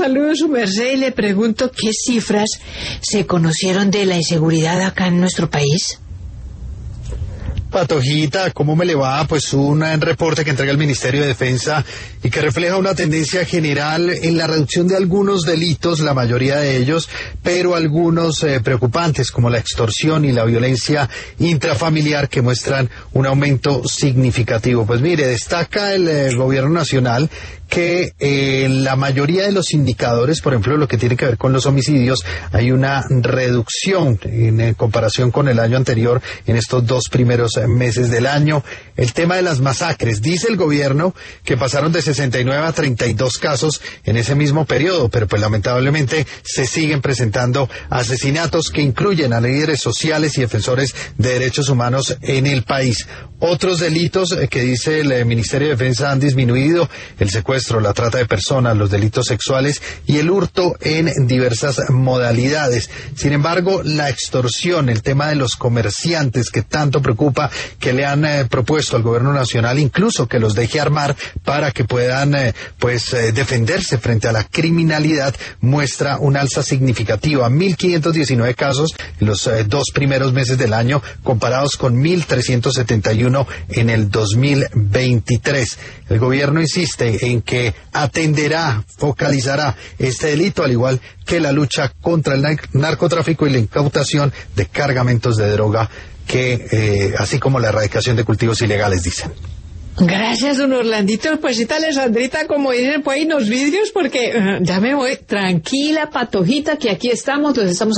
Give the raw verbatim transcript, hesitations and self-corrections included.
Saludos, su merced, y le pregunto qué cifras se conocieron de la inseguridad acá en nuestro país. Patojita, ¿cómo me le va? Pues un reporte que entrega el Ministerio de Defensa y que refleja una tendencia general en la reducción de algunos delitos, la mayoría de ellos, pero algunos eh, preocupantes como la extorsión y la violencia intrafamiliar que muestran un aumento significativo. Pues mire, destaca el eh, Gobierno Nacional que eh, la mayoría de los indicadores, por ejemplo, lo que tiene que ver con los homicidios, hay una reducción en eh, comparación con el año anterior en estos dos primeros eh, meses del año. El tema de las masacres, dice el gobierno que pasaron de sesenta y nueve a treinta y dos casos en ese mismo periodo, pero pues lamentablemente se siguen presentando asesinatos que incluyen a líderes sociales y defensores de derechos humanos en el país. Otros delitos eh, que dice el eh, Ministerio de Defensa han disminuido: el secuestro, la trata de personas, los delitos sexuales y el hurto en diversas modalidades. Sin embargo, la extorsión, el tema de los comerciantes que tanto preocupa, que le han eh, propuesto al gobierno nacional incluso que los deje armar para que puedan eh, pues eh, defenderse frente a la criminalidad, muestra un alza significativa, mil quinientos diecinueve casos en los eh, dos primeros meses del año, comparados con mil trescientos setenta y uno en el dos mil veintitrés. El gobierno insiste en que atenderá, focalizará este delito, al igual que la lucha contra el narcotráfico y la incautación de cargamentos de droga, que eh, así como la erradicación de cultivos ilegales, dicen. Gracias, don Orlandito. Pues sí, Alessandrita, como dicen por ahí, los vidrios, porque uh, ya me voy. Tranquila, Patojita, que aquí estamos, los estamos